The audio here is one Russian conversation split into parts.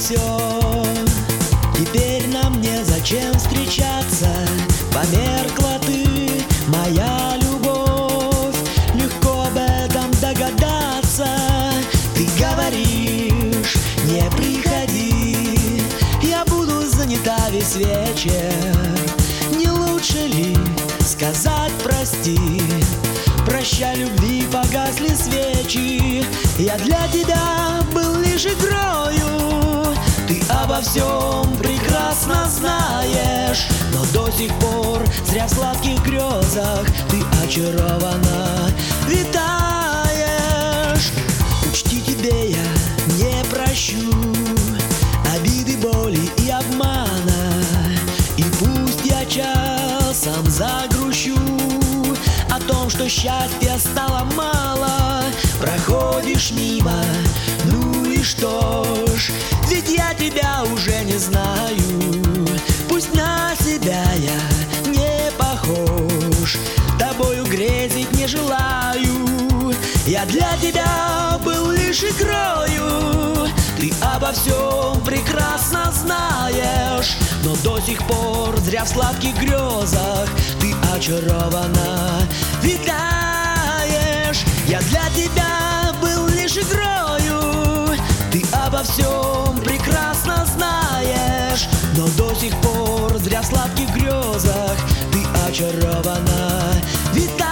все. Теперь нам незачем встречаться. Померкла ты, моя любовь. Легко об этом догадаться. Ты говоришь, не приходи, я буду занята весь вечер. Не лучше ли сказать прости? Прощай, любви, погасли свечи. Я для тебя был лишь игрою. Ты обо всем прекрасно знаешь, но до сих пор зря в сладких грезах ты очарована витаешь. Учти, тебе я не прощу обиды, боли и обмана. И пусть я часом загрущу о том, что счастья стало мало. Проходишь мимо, ну и что ж, ведь я тебя уже не знаю. Пусть на себя я не похож, тобою грезить не желаю. Я для тебя был лишь игрою. Ты обо всем прекрасно знаешь, но до сих пор зря в сладких грезах ты очарована витаешь. Я для тебя был лишь игрою. Ты обо всем прекрасно знаешь, но до сих пор зря в сладких грезах ты очарована витаешь.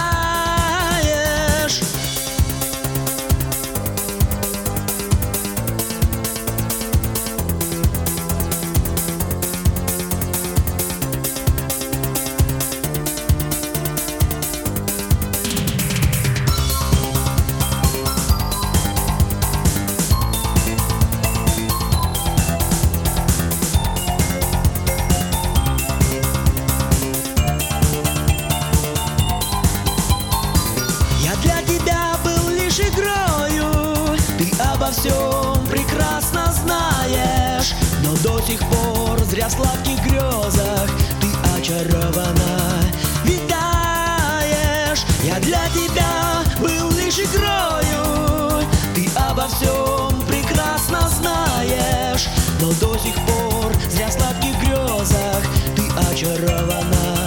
Обо всем прекрасно знаешь, но до сих пор зря в сладких грезах ты очарована витаешь. Я для тебя был лишь игрою. Ты обо всем прекрасно знаешь, но до сих пор зря в сладких грезах ты очарована